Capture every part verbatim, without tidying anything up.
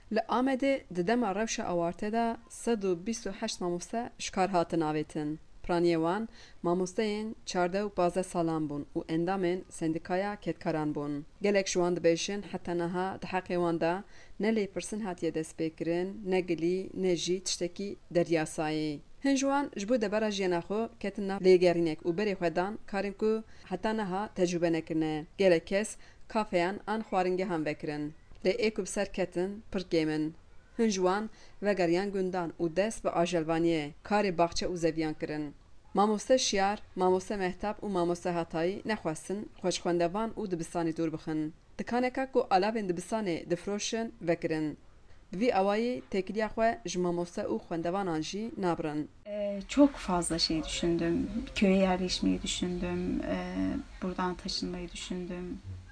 Li Amedê di dema rewşa awarte de sed û bîst û heşt mamoste şikar hatin avêtin. Piraniyê wan mamosteyên çardeh û pazdeh salan bûn û endamên sendîkaya ketkaran bûn. Gelek ji wan dibêjin heta niha di heqê wan de ne lêpirsin hatiye destpêkirin, ne gilî, ne jî tiştekî deryasayî. Hin ji wan ji bo debera jiyana xwe ketin nav lêgerînek û berê xwe dan karên ku heta niha tecrübe nekirine. Gelek kes kafeyan an xwaringehan vekirin. Lê ê ku bi ser ketin pir kêm in. Hin ji wan vegeriyan gundan û dest bi ajelvaniyê karê baxçe û zeviyan kirin. Mamoste şiyar, mamoste mehtap û mamoste hatayî nexwestin xweşxwendevan û dibistanê dûr bixin. Dikaneka ku alavên dibistanê difroşin vekirin. Bi vî awayî têkiliya xwe ji mamoste û xwendevanan jî nabirin. Ee, çok fazla şey düşündüm. Köye yerleşmeyi düşündüm. Ee, buradan taşınmayı düşündüm.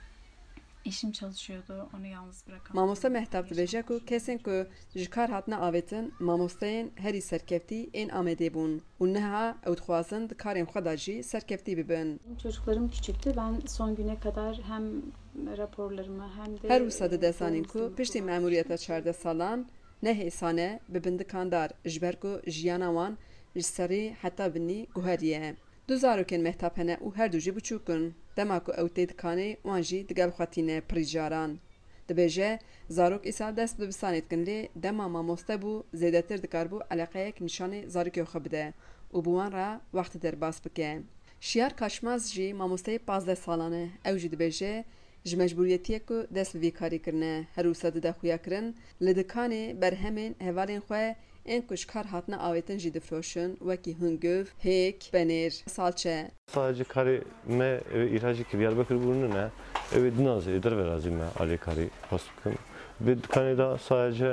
Eşim çalışıyordu, onu yalnız bırakamam. Mamoste mehtap dibêje ku kesên ku ji kar hatine avêtin mamosteyên herî serkeftî ên Amedê bûn û niha ew dixwazin di karên xwe de jî serkeftî bibin. Çocuklarım küçüktü. Ben son güne kadar hem raporlarımı hem de... Her wisa didesanîn ku piştî memûriyeta çardeh salan nehê sane bibin dikandar ji ber ku jiyana wan ji serî heta binî guheriye. Du zarokên mehtap hene û her du jî biçûk in. Dema ku ew tê dikanê wan jî digel xwetîne pirî caran. Dibêje zarok îsal dest bi dibistanê dikin lê dema mamoste bû zêdetir dikarbû eleqeyek nîşanê zarokê xwe bide û bi wan re wextê derbas bike. Şiyar Kaşmaz jî mamosteyê pazdeh salan e. Ew jî dibêje ji mecbûriyetiyê ku dest bi vî karî kirine her wisa dide xuya kirin li dikanê berhemên hevalên xwe ên ku ji kar hatine avêtin jî difroşin wekî hingöv, hêk, penêr, salçe. Sadece karı me ihracı ki Diyarbakır burnuna ne? Evet dinaz eder verazim me ali karı pasukun. Bir Kanada sadece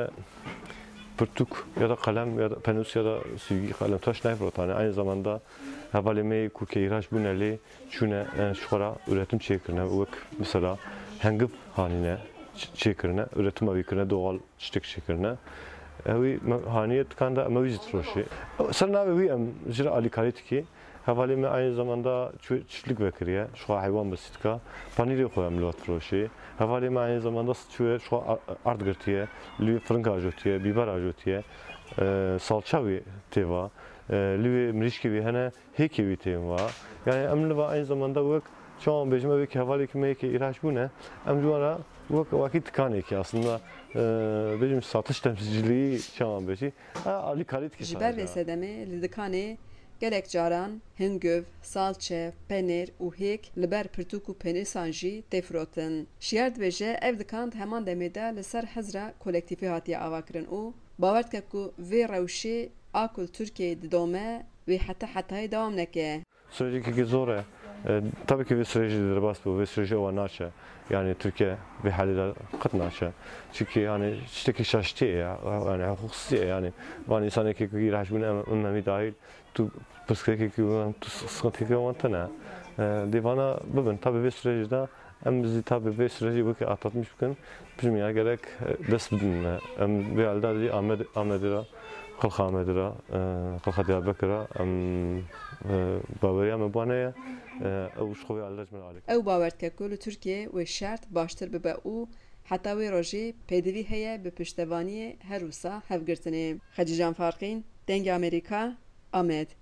pırtuk ya da kalem ya da penus ya da silgi kalem taş ne yapıyor? Aynı zamanda havalime kuke ihraç bu neli şuna şura üretim çekirne vek mesela hangıp haline çekirne üretim avikirne doğal çiçek çekirne. Evi haniyet kanda mevcut proje. Serna evi em jira ali karitki. Havalime aynı zamanda çiftlik vekiriye. Şu hayvan besitka. Paniri koyam lot proje. Havalime aynı zamanda şu şu art gırtiye, lü fırın ajotiye, biber ajotiye, salça vi teva, lü mrişki vi hene heki vi teva. Yani emli ve aynı zamanda vek şu an bejme vek havali kime ki ihraç bu ne? Em juara vek vakit kanı ki aslında bejim satış temsilciliği şu an beji. Ali kalit ki. Ji ber vê sedemê li dikanê gelek caran hingöv, salçe, penêr û hêk li ber pirtûk û penîsan jî tê firotin. Şiyar dibêje ev dikan heman demê de li ser hezra kolektîfê hatiye avakirin û bawer dike ku vê rewşê a ku Tirkiyeyê didome wê heta hetayê dewam neke. Süreceki zor e. Tabii ki bir süreci derbas bu ve süreci o naçe. Yani Türkiye bir haliyle kıt naçe. Çünkü yani işte şaştı ya. Yani hukusi yani. Van insanı ki giraj bunu önemli dahil. Tu psikolojik ki tu sıkıntı ki vantana. Divana bugün tabii bir sürecde em bizi tabii bir süreci bu ki atlatmış bugün. Bizim ya gerek ders bidinle. Em bir halde dedi Ahmet Ahmet'e Kılxa Ahmet'e Kılxa Diyarbakır'a باوریه مبانه او شخوی علاج من علیک. او باورد که کل ترکیه و شرط باشتر ببه او حتی وی روزی پدوی هیا به پشتوانی هر روزا هفگرتنه. خدیجان فارقین دنگ آمریکا آمد.